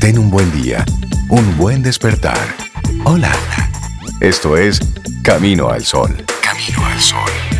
Ten un buen día, un buen despertar. Hola. Esto es Camino al Sol. Camino al Sol.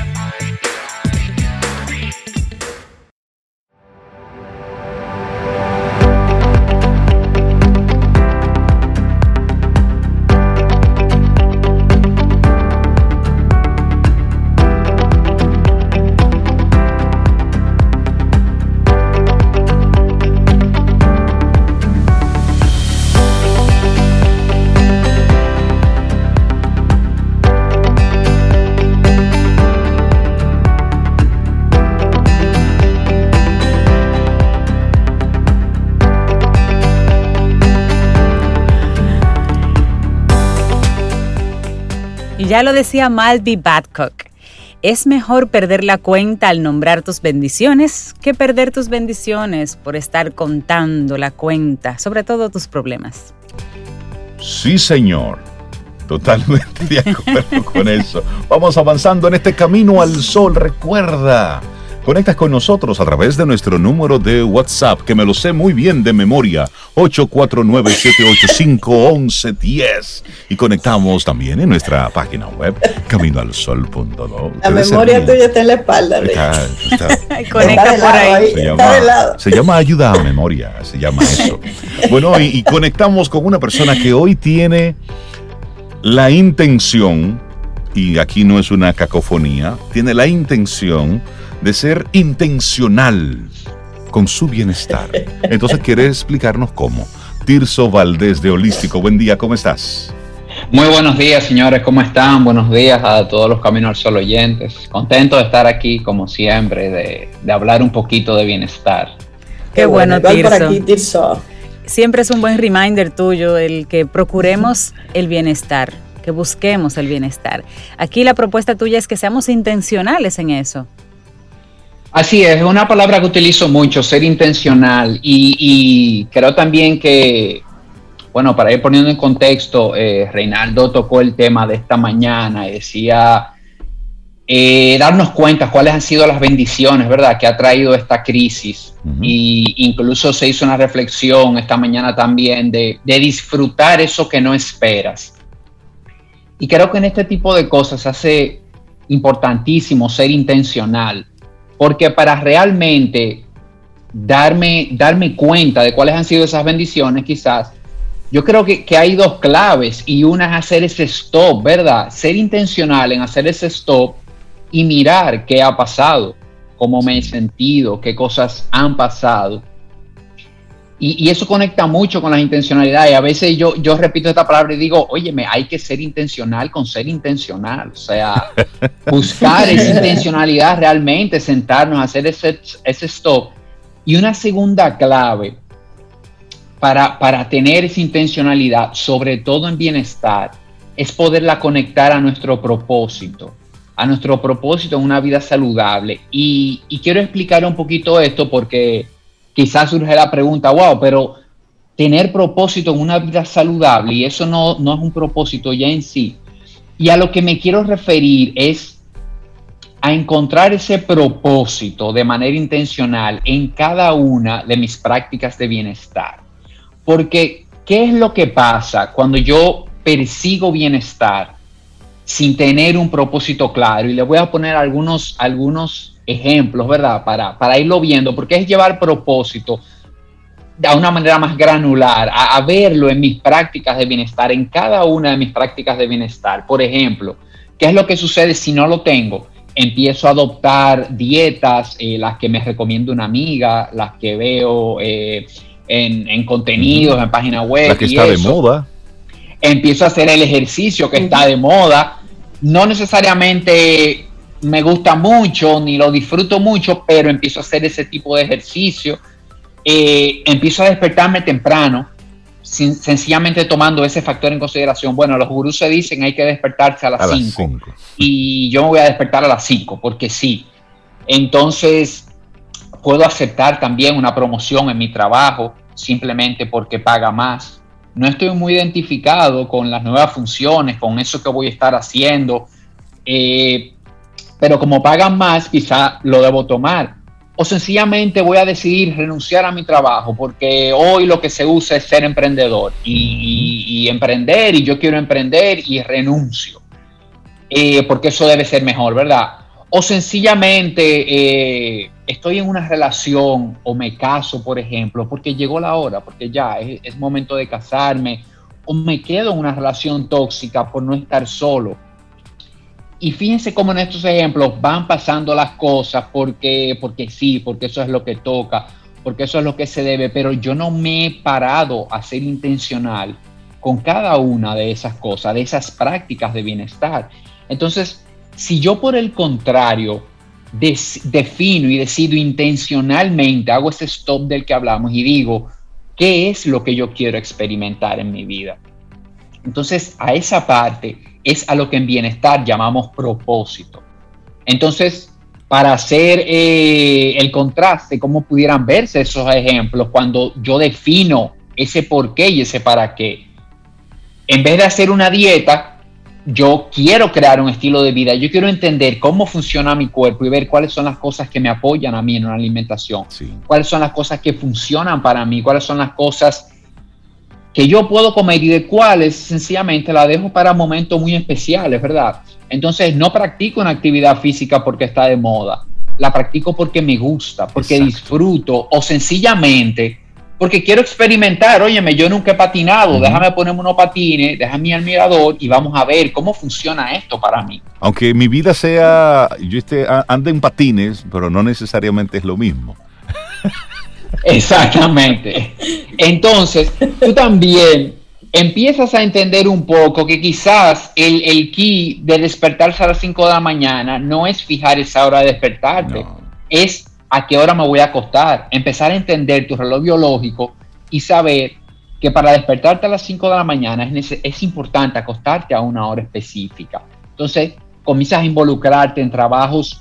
Y ya lo decía Malby Babcock, es mejor perder la cuenta al nombrar tus bendiciones que perder tus bendiciones por estar contando la cuenta, sobre todo tus problemas. Sí, señor. Totalmente de acuerdo con eso. Vamos avanzando en este camino al sol. Recuerda, conectas con nosotros a través de nuestro número de WhatsApp, que me lo sé muy bien de memoria, 849-785-1110. Y conectamos también en nuestra página web, caminoalsol.do. La memoria tuya está en la espalda. Conecta por ahí. Se llama ayuda a memoria, se llama eso. Bueno, y conectamos con una persona que hoy tiene la intención, y aquí no es una cacofonía, tiene la intención de ser intencional con su bienestar. Entonces, ¿quiere explicarnos cómo? Tirso Valdés de Holístico, buen día, ¿cómo estás? Muy buenos días, señores, ¿cómo están? Buenos días a todos los Camino al Sol oyentes. Contento de estar aquí, como siempre, de hablar un poquito de bienestar. Qué bueno, Tirso. Por aquí, Tirso. Siempre es un buen reminder tuyo el que procuremos el bienestar, que busquemos el bienestar. Aquí la propuesta tuya es que seamos intencionales en eso. Así es una palabra que utilizo mucho, ser intencional, y creo también que, bueno, para ir poniendo en contexto, Reinaldo tocó el tema de esta mañana, decía darnos cuenta cuáles han sido las bendiciones, ¿verdad?, que ha traído esta crisis. Y incluso se hizo una reflexión esta mañana también de disfrutar eso que no esperas. Y creo que en este tipo de cosas hace importantísimo ser intencional, porque para realmente darme cuenta de cuáles han sido esas bendiciones, quizás, yo creo que hay dos claves, y una es hacer ese stop, ¿verdad? Ser intencional en hacer ese stop y mirar qué ha pasado, cómo me he sentido, qué cosas han pasado. Y eso conecta mucho con las intencionalidades. A veces yo repito esta palabra y digo, óyeme, hay que ser intencional con ser intencional. O sea, buscar esa intencionalidad realmente, sentarnos, hacer ese stop. Y una segunda clave para tener esa intencionalidad, sobre todo en bienestar, es poderla conectar a nuestro propósito en una vida saludable. Y quiero explicar un poquito esto porque quizás surge la pregunta, wow, pero tener propósito en una vida saludable, y eso no es un propósito ya en sí. Y a lo que me quiero referir es a encontrar ese propósito de manera intencional en cada una de mis prácticas de bienestar. Porque, ¿qué es lo que pasa cuando yo persigo bienestar sin tener un propósito claro? Y le voy a poner algunos ejemplos, ¿verdad? Para irlo viendo, porque es llevar propósito de una manera más granular, a verlo en mis prácticas de bienestar, en cada una de mis prácticas de bienestar. Por ejemplo, ¿qué es lo que sucede si no lo tengo? Empiezo a adoptar dietas, las que me recomienda una amiga, las que veo en contenidos, en página web. La que está de moda. Empiezo a hacer el ejercicio que está de moda. No necesariamente me gusta mucho, ni lo disfruto mucho, pero empiezo a hacer ese tipo de ejercicio. Empiezo a despertarme temprano, sencillamente tomando ese factor en consideración. Bueno, los gurús se dicen hay que despertarse a las 5. Y yo me voy a despertar a las 5, porque sí. Entonces, puedo aceptar también una promoción en mi trabajo, simplemente porque paga más. No estoy muy identificado con las nuevas funciones, con eso que voy a estar haciendo, pero como pagan más, quizá lo debo tomar. o sencillamente voy a decidir renunciar a mi trabajo porque hoy lo que se usa es ser emprendedor y emprender, y yo quiero emprender y renuncio, porque eso debe ser mejor, ¿verdad? O sencillamente estoy en una relación o me caso, por ejemplo, porque llegó la hora, porque ya es momento de casarme, o me quedo en una relación tóxica por no estar solo. Y fíjense cómo en estos ejemplos van pasando las cosas porque sí, porque eso es lo que toca, porque eso es lo que se debe, pero yo no me he parado a ser intencional con cada una de esas cosas, de esas prácticas de bienestar. Entonces, si yo por el contrario defino y decido intencionalmente, hago ese stop del que hablamos y digo, ¿qué es lo que yo quiero experimentar en mi vida? Entonces, a esa parte es a lo que en bienestar llamamos propósito. Entonces, para hacer el contraste, cómo pudieran verse esos ejemplos cuando yo defino ese por qué y ese para qué. En vez de hacer una dieta, yo quiero crear un estilo de vida. Yo quiero entender cómo funciona mi cuerpo y ver cuáles son las cosas que me apoyan a mí en una alimentación. Sí. Cuáles son las cosas que funcionan para mí, cuáles son las cosas que yo puedo comer y de cuáles sencillamente la dejo para momentos muy especiales, ¿verdad? Entonces no practico una actividad física porque está de moda, la practico porque me gusta, porque disfruto, o sencillamente porque quiero experimentar. Óyeme, yo nunca he patinado, déjame ponerme unos patines, déjame ir al mirador y vamos a ver cómo funciona esto para mí. Aunque mi vida sea, yo ande en patines, pero no necesariamente es lo mismo. Exactamente. Entonces, tú también empiezas a entender un poco que quizás el key de despertarse a las 5 de la mañana no es fijar esa hora de despertarte, es a qué hora me voy a acostar. Empezar a entender tu reloj biológico y saber que para despertarte a las 5 de la mañana es importante acostarte a una hora específica. Entonces, comienzas a involucrarte en trabajos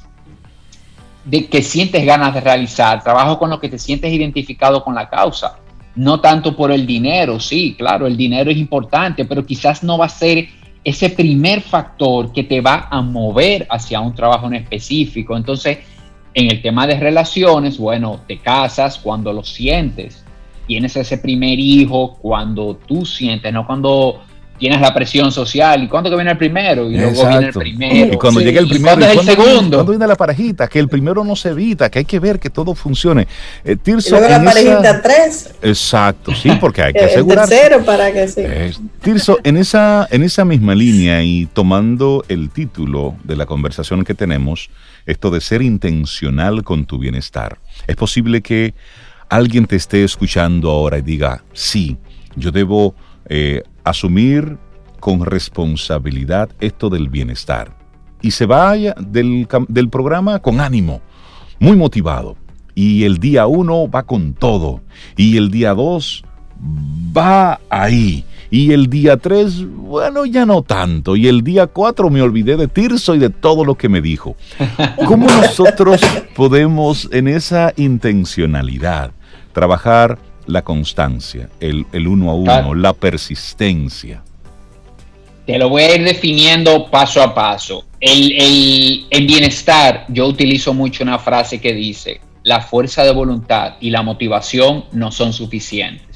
de que sientes ganas de realizar, trabajo con lo que te sientes identificado con la causa, no tanto por el dinero. Sí, claro, el dinero es importante, pero quizás no va a ser ese primer factor que te va a mover hacia un trabajo en específico. Entonces, en el tema de relaciones, bueno, te casas cuando lo sientes, tienes ese primer hijo cuando tú sientes, no cuando tienes la presión social. ¿Y cuándo que viene el primero? Y luego viene el primero. Y cuando llega el primero, ¿cuándo es el segundo? ¿Cuándo viene la parejita? Que el primero no se evita, que hay que ver que todo funcione. Tirso, y luego la parejita 3. Exacto, sí, porque hay que asegurarse. El tercero para que sí. Tirso, en esa misma línea y tomando el título de la conversación que tenemos, esto de ser intencional con tu bienestar, es posible que alguien te esté escuchando ahora y diga, sí, yo debo asumir con responsabilidad esto del bienestar, y se vaya del programa con ánimo, muy motivado, y el día 1 va con todo, y el día 2 va ahí, y el día 3, bueno, ya no tanto, y el día 4 me olvidé de Tirso y de todo lo que me dijo. ¿Cómo nosotros podemos en esa intencionalidad trabajar la constancia, el 1 a 1, la persistencia? Te lo voy a ir definiendo paso a paso. En bienestar, yo utilizo mucho una frase que dice, la fuerza de voluntad y la motivación no son suficientes.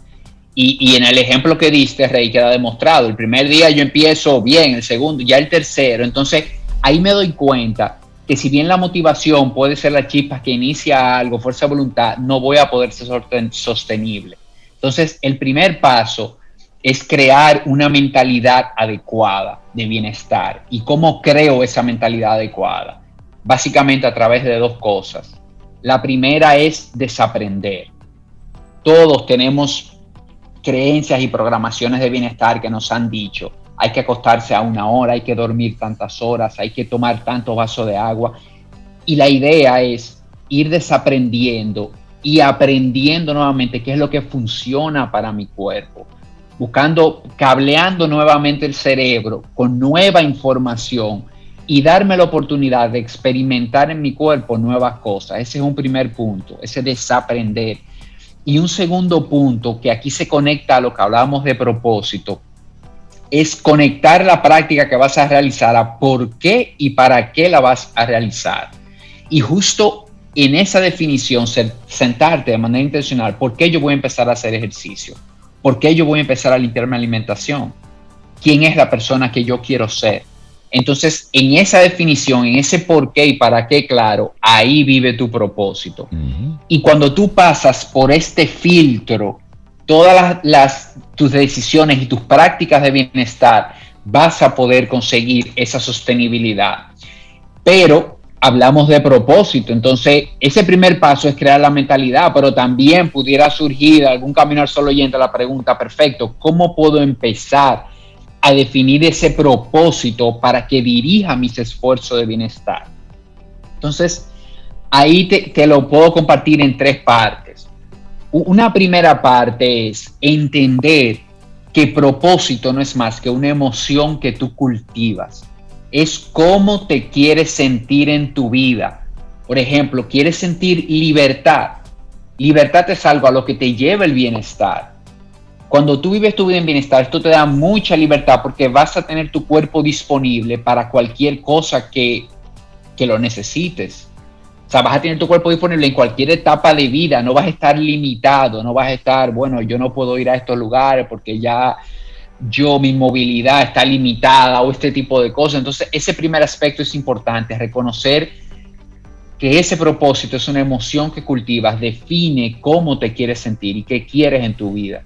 Y en el ejemplo que diste, Rey, queda demostrado. El primer día yo empiezo bien, el segundo, ya el tercero. Entonces, ahí me doy cuenta que si bien la motivación puede ser la chispa que inicia algo, fuerza de voluntad, no voy a poder ser sostenible. Entonces, el primer paso es crear una mentalidad adecuada de bienestar. ¿Y cómo creo esa mentalidad adecuada? Básicamente a través de 2 cosas. La primera es desaprender. Todos tenemos creencias y programaciones de bienestar que nos han dicho, hay que acostarse a 1 hora, hay que dormir tantas horas, hay que tomar tantos vasos de agua. Y la idea es ir desaprendiendo y aprendiendo nuevamente qué es lo que funciona para mi cuerpo, cableando nuevamente el cerebro con nueva información y darme la oportunidad de experimentar en mi cuerpo nuevas cosas. Ese es un primer punto, ese desaprender. Y un segundo punto, que aquí se conecta a lo que hablábamos de propósito, es conectar la práctica que vas a realizar a por qué y para qué la vas a realizar. Y justo en esa definición, sentarte de manera intencional, ¿por qué yo voy a empezar a hacer ejercicio? ¿Por qué yo voy a empezar a limpiar mi alimentación? ¿Quién es la persona que yo quiero ser? Entonces, en esa definición, en ese por qué y para qué, claro, ahí vive tu propósito. Y cuando tú pasas por este filtro, todas tus decisiones y tus prácticas de bienestar, vas a poder conseguir esa sostenibilidad. Pero hablamos de propósito, entonces ese primer paso es crear la mentalidad, pero también pudiera surgir algún Camino al Sol oyente la pregunta, perfecto, ¿cómo puedo empezar a definir ese propósito para que dirija mis esfuerzos de bienestar? Entonces, ahí te lo puedo compartir en 3 partes. Una primera parte es entender que propósito no es más que una emoción que tú cultivas. Es cómo te quieres sentir en tu vida. Por ejemplo, quieres sentir libertad. Libertad es algo a lo que te lleva el bienestar. Cuando tú vives tu vida en bienestar, esto te da mucha libertad porque vas a tener tu cuerpo disponible para cualquier cosa que lo necesites. O sea, vas a tener tu cuerpo disponible en cualquier etapa de vida, no vas a estar limitado, no vas a estar, bueno, yo no puedo ir a estos lugares porque ya mi movilidad está limitada o este tipo de cosas. Entonces, ese primer aspecto es importante, reconocer que ese propósito es una emoción que cultivas, define cómo te quieres sentir y qué quieres en tu vida.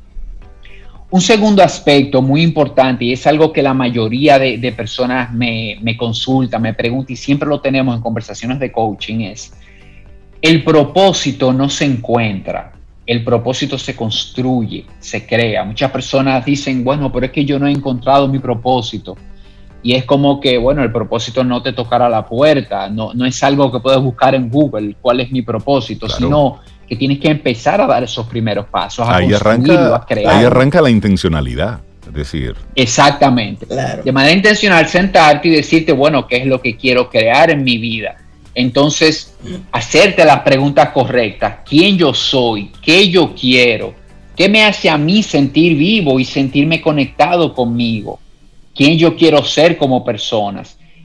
Un segundo aspecto muy importante, y es algo que la mayoría de personas me consulta, me pregunta, y siempre lo tenemos en conversaciones de coaching, es el propósito no se encuentra, el propósito se construye, se crea. Muchas personas dicen, bueno, pero es que yo no he encontrado mi propósito. Y es como que, bueno, el propósito no te tocará la puerta, no es algo que puedes buscar en Google, cuál es mi propósito, claro, sino que tienes que empezar a dar esos primeros pasos, a construirlo, a crearlo. Ahí arranca la intencionalidad, es decir. Exactamente. Claro. De manera intencional, sentarte y decirte, bueno, ¿qué es lo que quiero crear en mi vida? Entonces, hacerte las preguntas correctas. ¿Quién yo soy? ¿Qué yo quiero? ¿Qué me hace a mí sentir vivo y sentirme conectado conmigo? ¿Quién yo quiero ser como persona?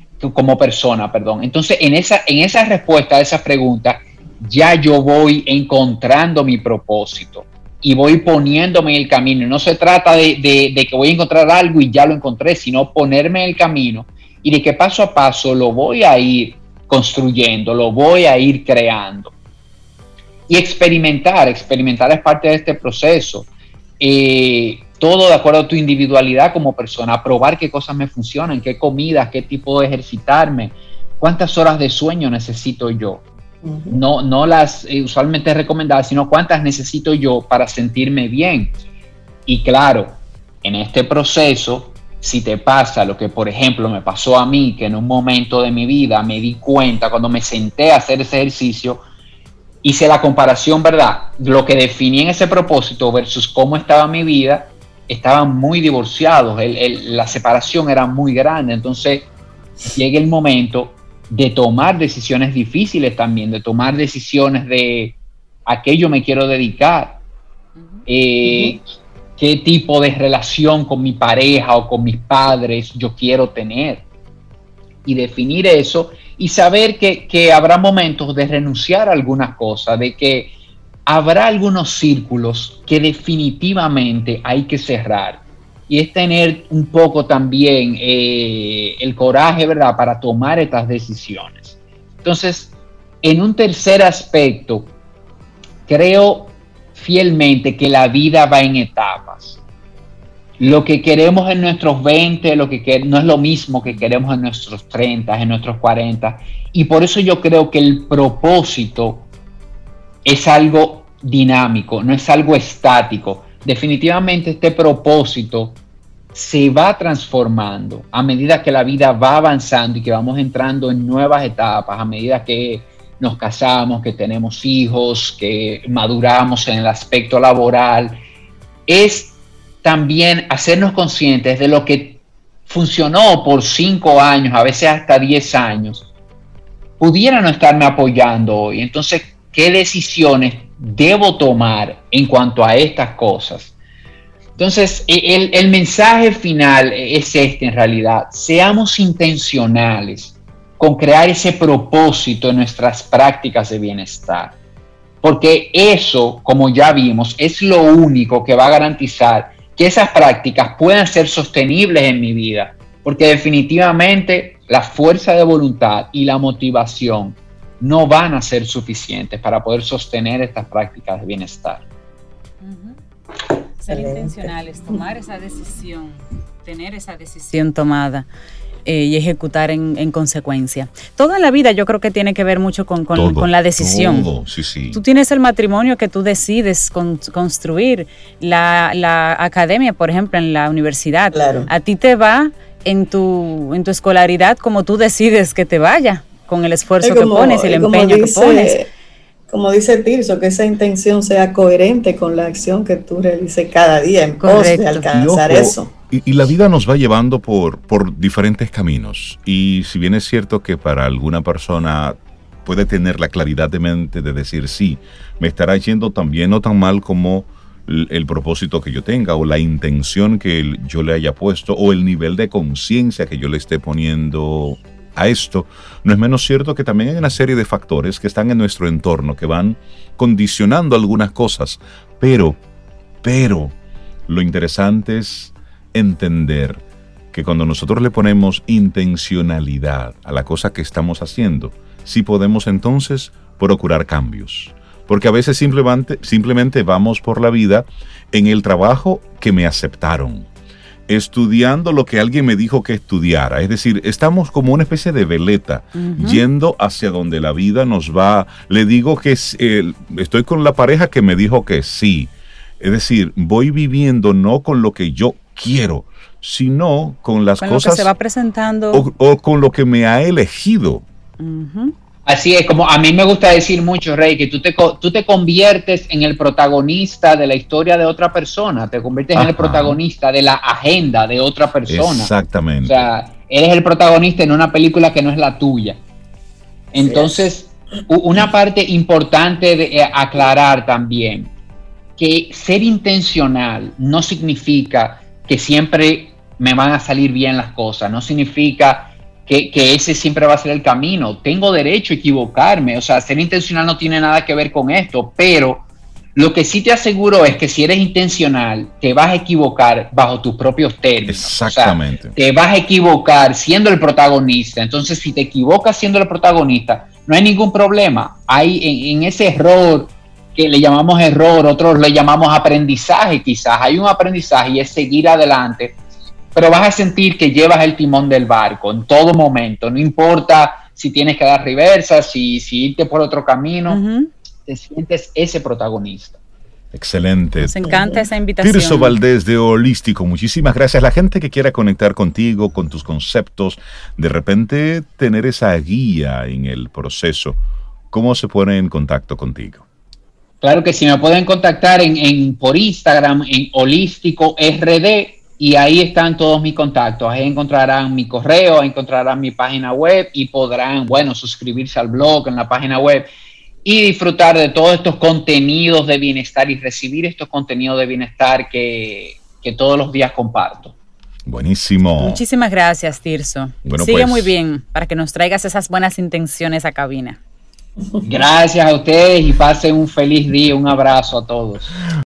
Entonces, en esa respuesta a esas preguntas, ya yo voy encontrando mi propósito y voy poniéndome en el camino. No se trata de que voy a encontrar algo y ya lo encontré, sino ponerme en el camino y de que paso a paso lo voy a ir construyendo, lo voy a ir creando. Y experimentar es parte de este proceso. Todo de acuerdo a tu individualidad como persona, probar qué cosas me funcionan, qué comidas, qué tipo de ejercitarme, cuántas horas de sueño necesito yo. No las usualmente recomendadas, sino cuántas necesito yo para sentirme bien. Y claro, en este proceso, si te pasa lo que por ejemplo me pasó a mí, que en un momento de mi vida me di cuenta cuando me senté a hacer ese ejercicio, hice la comparación, ¿verdad? Lo que definí en ese propósito versus cómo estaba mi vida, estaban muy divorciados, la separación era muy grande. Entonces llega el momento de tomar decisiones difíciles también, de tomar decisiones de a qué yo me quiero dedicar, qué tipo de relación con mi pareja o con mis padres yo quiero tener, y definir eso y saber que habrá momentos de renunciar a algunas cosas, de que habrá algunos círculos que definitivamente hay que cerrar. Y es tener un poco también el coraje, ¿verdad?, para tomar estas decisiones. Entonces, en un tercer aspecto, creo fielmente que la vida va en etapas. Lo que queremos en nuestros 20, no es lo mismo que queremos en nuestros 30, en nuestros 40. Y por eso yo creo que el propósito es algo dinámico, no es algo estático. Definitivamente este propósito se va transformando a medida que la vida va avanzando y que vamos entrando en nuevas etapas, a medida que nos casamos, que tenemos hijos, que maduramos en el aspecto laboral. Es también hacernos conscientes de lo que funcionó por 5 años, a veces hasta 10 años, pudiera no estarme apoyando hoy. Entonces, ¿qué decisiones debo tomar en cuanto a estas cosas? Entonces, el mensaje final es este en realidad. Seamos intencionales con crear ese propósito en nuestras prácticas de bienestar. Porque eso, como ya vimos, es lo único que va a garantizar que esas prácticas puedan ser sostenibles en mi vida. Porque definitivamente la fuerza de voluntad y la motivación no van a ser suficientes para poder sostener estas prácticas de bienestar. Ser intencionales, tomar esa decisión, tener esa decisión tomada. Y ejecutar en consecuencia. Toda la vida yo creo que tiene que ver mucho con la decisión. Todo, sí. Tú tienes el matrimonio que tú decides construir, la academia, por ejemplo, en la universidad. Claro. A ti te va en tu escolaridad como tú decides que te vaya, con el esfuerzo que pones y el empeño que pones. Como dice Tirso, que esa intención sea coherente con la acción que tú realices cada día en pos de alcanzar eso. Y la vida nos va llevando por diferentes caminos. Y si bien es cierto que para alguna persona puede tener la claridad de mente de decir, sí, me estará yendo tan bien o tan mal como el propósito que yo tenga, o la intención que yo le haya puesto, o el nivel de conciencia que yo le esté poniendo a esto, no es menos cierto que también hay una serie de factores que están en nuestro entorno, que van condicionando algunas cosas. Pero, lo interesante es entender que cuando nosotros le ponemos intencionalidad a la cosa que estamos haciendo, sí podemos entonces procurar cambios. Porque a veces simplemente vamos por la vida en el trabajo que me aceptaron, estudiando lo que alguien me dijo que estudiara. Es decir, estamos como una especie de veleta, yendo hacia donde la vida nos va. Le digo que estoy con la pareja que me dijo que sí. Es decir, voy viviendo no con lo que yo quiero, sino con las cosas lo que se va presentando o con lo que me ha elegido. Así es, como a mí me gusta decir mucho, Rey, que tú te conviertes en el protagonista de la historia de otra persona, te conviertes en el protagonista de la agenda de otra persona. Exactamente. O sea, eres el protagonista en una película que no es la tuya. Entonces, una parte importante de aclarar también, que ser intencional no significa que siempre me van a salir bien las cosas, no significa que ese siempre va a ser el camino. Tengo derecho a equivocarme, o sea, ser intencional no tiene nada que ver con esto, pero lo que sí te aseguro es que si eres intencional, te vas a equivocar bajo tus propios términos. Exactamente. O sea, te vas a equivocar siendo el protagonista. Entonces, si te equivocas siendo el protagonista, no hay ningún problema. Hay en ese error, que le llamamos error, otros le llamamos aprendizaje, quizás hay un aprendizaje y es seguir adelante, pero vas a sentir que llevas el timón del barco en todo momento, no importa si tienes que dar reversa, si irte por otro camino, te sientes ese protagonista. Excelente. Nos encanta esa invitación. Tirso Valdés de Holístico, muchísimas gracias. La gente que quiera conectar contigo, con tus conceptos, de repente tener esa guía en el proceso, ¿cómo se pone en contacto contigo? Claro que sí, me pueden contactar por Instagram, en Holístico RD, y ahí están todos mis contactos. Ahí encontrarán mi correo, encontrarán mi página web y podrán, suscribirse al blog en la página web y disfrutar de todos estos contenidos de bienestar y recibir estos contenidos de bienestar que todos los días comparto. Buenísimo. Muchísimas gracias, Tirso. Bueno, sigue pues, muy bien para que nos traigas esas buenas intenciones a cabina. Gracias a ustedes y pasen un feliz día. Un abrazo a todos.